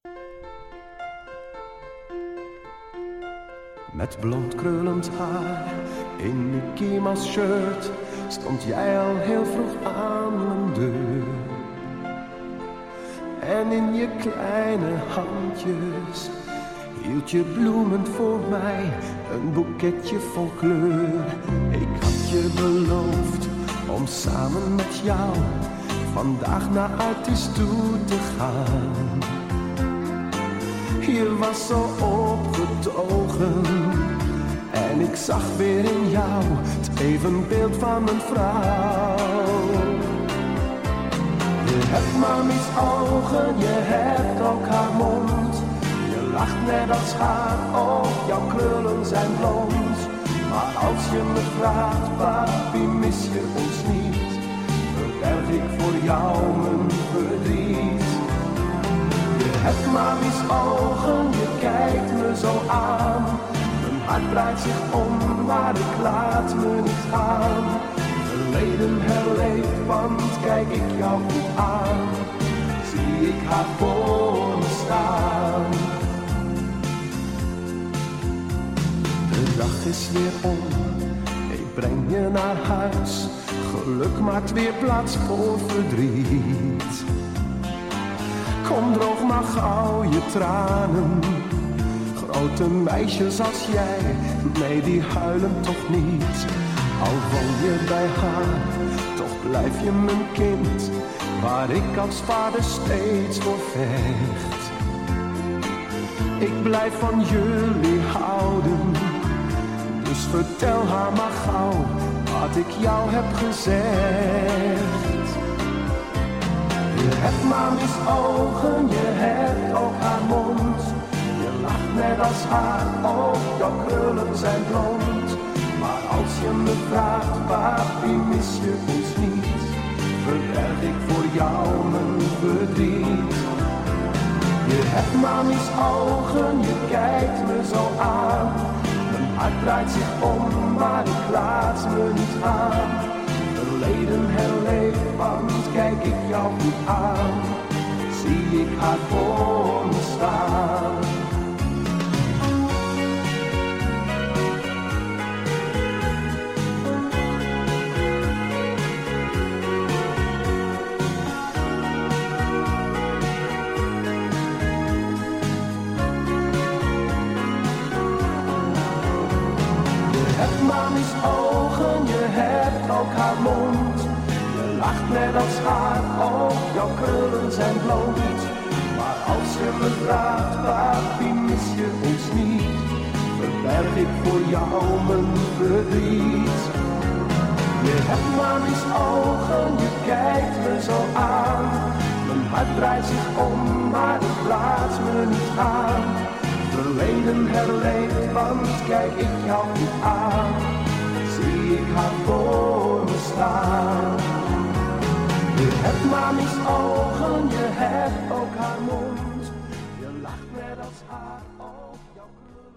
Met blond krullend haar in Mickey Mouse shirt stond jij al heel vroeg aan mijn deur. En in je kleine handjes hield je bloemen voor mij, een boeketje vol kleur. Ik had je beloofd om samen met jou vandaag naar Artis toe te gaan. Je was zo opgetogen en ik zag weer in jou het evenbeeld van een vrouw. Je hebt mami's ogen, je hebt ook haar mond. Je lacht net als haar, oh, jouw krullen zijn blond. Maar als je me vraagt, papi, mis je ons niet, verberg ik voor jou mijn verdriet. Je hebt mami's ogen, je kijkt me zo aan. Mijn hart draait zich om, maar ik laat me niet gaan. Verleden herleef, want kijk ik jou goed aan, zie ik haar voor me staan. De dag is weer om, ik breng je naar huis. Geluk maakt weer plaats voor verdriet. Kom, droog maar gauw je tranen. Grote meisjes als jij, nee, die huilen toch niet. Al woon je bij haar, toch blijf je mijn kind, waar ik als vader steeds voor vecht. Ik blijf van jullie houden, dus vertel haar maar gauw wat ik jou heb gezegd. Je hebt mami's ogen, je hebt ook haar mond. Je lacht net als haar, oh, jouw krullen zijn blond. Maar als je me vraagt, papi, mis je ons niet, verberg ik voor jou mijn verdriet. Je hebt mami's ogen, je kijkt me zo aan. Mijn hart draait zich om, maar ik laat me niet gaan. Verleden herleef, want kijk ik jou goed aan, zie ik haar voor me staan. Je hebt mami's ogen, je hebt ook haar mond. Je lacht net als haar, oh, jouw krullen zijn blond. Maar als je me vraagt, papi, mis je ons niet, verberg ik voor jou mijn verdriet. Je hebt mami's ogen, je kijkt me zo aan. Mijn hart draait zich om, maar ik laat me niet gaan. Verleden herleef, want kijk ik jou goed aan, zie ik haar voor me staan. Je hebt mami's ogen, je hebt ook haar mond. Je lacht net als haar, oh, jouw kleur.